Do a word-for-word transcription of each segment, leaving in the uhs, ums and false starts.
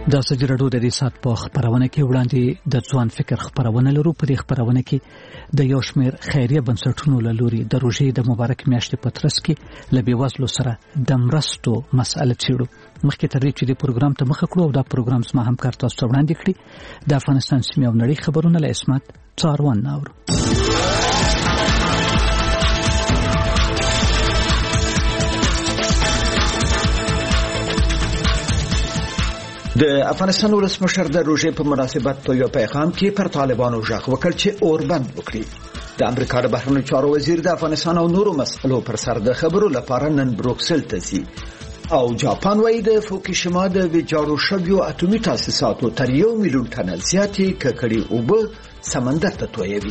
د سجرډو د دې سات په خبرونه کې وړاندې د ځوان فکر خبرونه لرو. په دې خبرونه کې د یو شمېر خیریه بنسټونو له لوري د روژې د مبارک میاشتې په ترڅ کې له بېوزلو سره د مرستو مسأله څېړو. مخکې تر دې چې د پروګرام ته مخه کړو او دا پروګرام زما همکار تاسو ته وړاندې کړي د افغانستان سیمې او نړۍ خبرونه له اسمت څاروان ناورو. د افغانستان ولسمشر د روژې په مناسبت په یو پیغام کې پر طالبانو ژغ وکړ چې اوربند وکړي. د امریکا د بهرنیو چارو وزیر د افغانستان او نورو مسئلو پر سر د خبرو لپاره نن بروکسل ته ځي او جاپان وايي د فوکوشیما د ویجاړو شویو اټومي تاسیساتو تر یو میلیون ټنه زیاتې ککړې اوبه سمندر ته تویوي.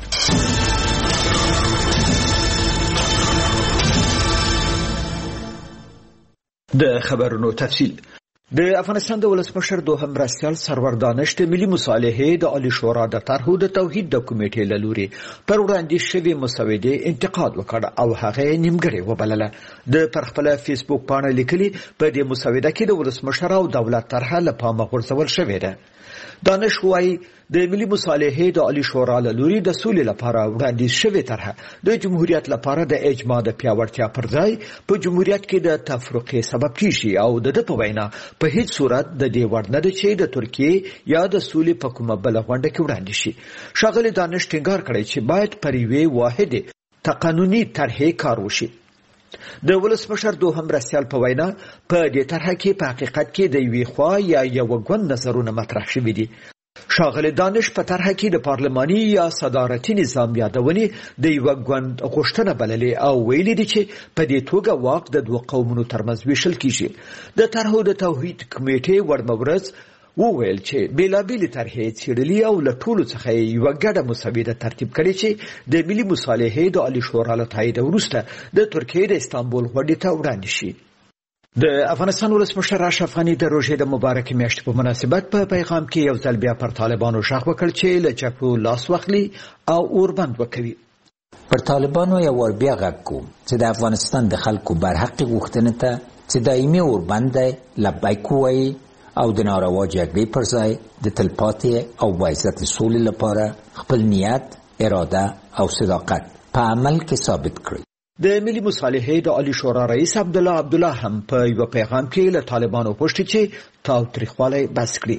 د خبرونو تفصیل. د افغانستان د ولسمشر دوهم مرستیال سرور دانش د ملي مصالحې د عالی شورا د طرحو د توحید د کمیټې له لوري پر وړاندې شوی مسودې انتقاد وکړ او هغه نیمګړې وبلله. د پر خپل فیسبوک باندې لیکلي په دې مسوده کې د ولسمشر او دولت طرحه له پامه غورځول شوې ده. دانش وايي د ملي مصالحې د عالی شورا له لوري د سولې لپاره وړاندیز شوې طرحه د جمهوریت لپاره د اجماع د پیاوړتیا پر ځای په جمهوریت کې د تفرقې سبب کیږي او د په وینا په هیڅ صورت د دې وړ نه ده چې د ترکیې یا د سولې په کومه بل غونډه کې وړاندې شي. ښاغلي دانش ټینګار کړی چې باید پر یوې واحده تقنوني طرحې کار وشي. د ولسمشر دوهم مرستیال په وینا په دې طرحه کې په حقیقت کې د یوې خوا یا یو ګوند نظرونه مطرح شوي دي. ښاغلي دانش په طرحه کې د پارلماني یا صدارتي نظام یادونې د یو ګوند غوښتنه بللې او ویلي دي چې په دې توګه واک د دوه قومونو ترمنځ ویشل کیږي. د طرحو د توحید کمیټې ورمورز وویل چې بیلابېلې طرحې څېړلي او له ټولو څخه یوه ګډه مسوده ترتیب کړې چې د ملي مصالحې د عالی شورا له تایید وروسته د ترکیې د استانبول غونډې ته وړاندې شي. د افغانستان ولسمشر اشرف غني د روژې د مبارک میاشتې په مناسبت په پیغام کې یو ځل بیا پر طالبانو ژغ وکړ چې له جګړو لاس واخلي او اوربند وکوي. پر طالبانو یو ور بیا غږ کوم چې د افغانستان د خلکو برحق غوښتنې ته چې دایمي اوربند دی لبیک وایي او د ناروا جګړې پر ځای د تلپاتې او باعزت سولې لپاره خپل نیت، اراده او صداقت په عمل کې ثابت کړي. د ملي مصالحې د عالی شورا رئیس عبدالله عبدالله هم په یو پیغام کې له طالبانو غوښتي چې تاوتریخوالی بس کړي.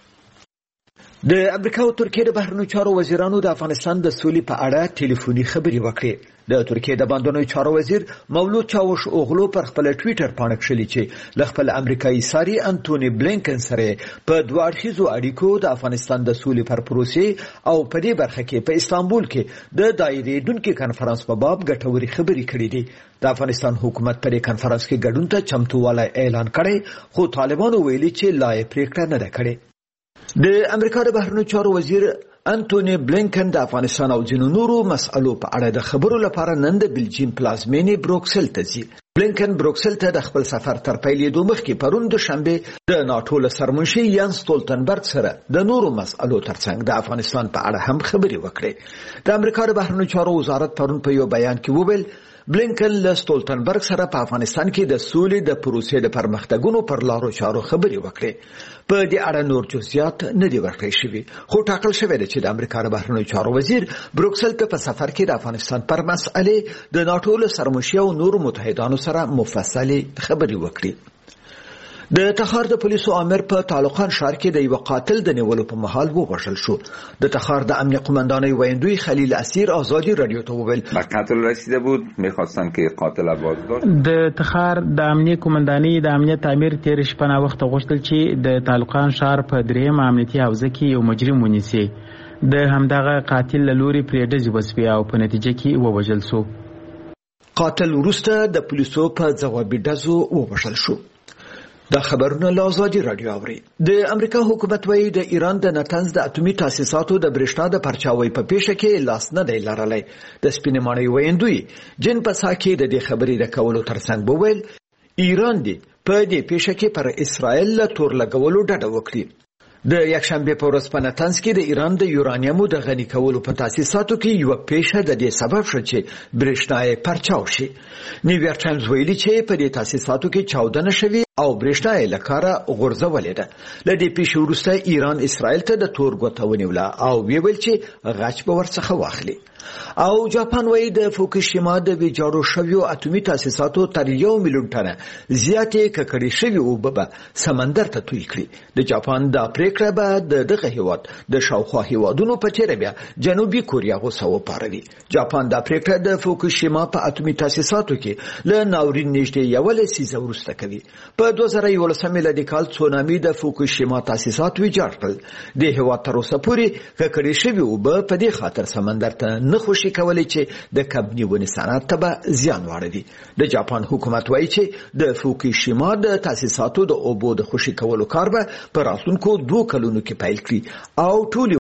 د امریکا او ترکیې د بهرنیو چارو وزیرانو د افغانستان د سولې په اړه ټلیفوني خبرې وکړې. د ترکیې د بهرنیو چارو وزیر مولود چاوش اوغلو پر خپل ټویټر باندې کړلي چې له خپل امریکایي ساري انټونی بلینکن سره په دوه اړخیزو اړیکو د افغانستان د سولې پر پروسې او په دې برخه کې په استانبول کې د دایرې دونکو کانفرنس په باب ګټوري خبرې کړې دي. د افغانستان حکومت پر کانفرنس کې ګډون ته چمتووالی اعلان کړی خو طالبانو ویلي چې لا یې پریکړه نه ده کړې. د امریکا د بهرنیو چارو وزیر انټونی بلینکن د افغانستان او ځینو نورو مسألو په اړه د خبرو لپاره نن د بلجیم پلازمینې بروکسل ته ځي. بلینکن بروکسل ته د خپل سفر تر پیلېدو مخکې پرون دوشنبه د ناټو له سرمنشي یانس سټولتنبرګ سره د نورو مسألو ترڅنګ د افغانستان په اړه هم خبرې وکړې. د امریکا د بهرنیو چارو وزارت پرون په یو بیان کې وویل بلینکن له سټولتنبرګ سره په افغانستان کې د سولې د پروسې د پرمختګونو پر لارو چارو خبرې وکړې. په دې اړه نور جزئیات نه دي ورکړل شوي خو ټاکل شوی دی چې د امریکا د بهرنیو چارو وزیر بروکسل ته په سفر کې د افغانستان پر مسئلې د ناټو له سرمشي او نورو متحدانو سره مفصلې خبرې وکړي. د تخار د پولیسو امر په تعلقان ښار کې د یو قاتل د نیولو په مهال ووژل شو. د تخار د امنیه قماندانۍ ویندوی خلیل اسیر آزادی رادیو ته وویل به قتل رسیده بود، میخواستن که قاتل بازداشت. د تخار د امنیه قماندانۍ د امنیت امیر تیر شپه نا وخت غوښتل چې د تعلقان ښار په دریم امنیتي حوزه کې یو مجرم ونیسي. د همدغه قاتل له لوري پرې ډزې وسوې او په نتیجه کې ووژل شو. قاتل وروسته د پولیسو په ځوابي ډزو ووژل شو. دا خبرونه له آزادي رادیو اوري. د امریکا حکومت وايي د ایران د نتنز د اټومي تاسیساتو د برېښنا د پرچاوۍ په پیښه کې لاس نه دی لرلی. د سپینې ماڼۍ ویندوی جن پسا کې د دې خبرې د کولو ترڅنګ وویل ایران دی په دې پیښه کې پر اسرائیل له تور لګولو ډډه وکړي. د یکشنبه په ورځ په نتنز کې د ایران د یورانیمو د غني کولو په تاسیساتو کې یو پیښه د دې سبب شو چې برېښنا یې پرچاو شي. نیویارک ټایمز ویلي چې په دې تاسیساتو کې چاودنه شوې او برېښنا یې له کاره غورځولې ده. له دې پیښې وروسته ایران اسرائیل ته د تور ګوته ونیوله او ویل چې غچ به ورڅخه واخلي. او جاپان وایي د فوکوشیما د ویجاړو شویو اتومي تاسیساتو تر یو میلیون ټنه زیاتې ککړې شوې اوبه به سمندر ته توی کړي. د جاپان دا پریکړه به د دغه هیواد د شاوخوا هیوادونو په تیره بیا جنوبي کوریا غوسه وپاروي. جاپان دا پریکړه د فوکوشیما په اتومي تاسیساتو کې له ناورین نږدې یوه لسیزه وروسته کوي. په دوه زره یولسم میلادي کال تسونامي د فوکوشیما تاسیسات ویجاړ کړل. د هیواد تر اوسه پورې ککړې شوې اوبه په دې خاطر سمندر ته نه خوشي کولی چې د کب نیونې صنعت ته به زیان واړوي. د جاپان حکومت وایي چې د فوکوشیما د تاسیساتو د اوبو د خوشي کولو کار به په راتلونکو دوه کلونو کې پیل کړي او ټول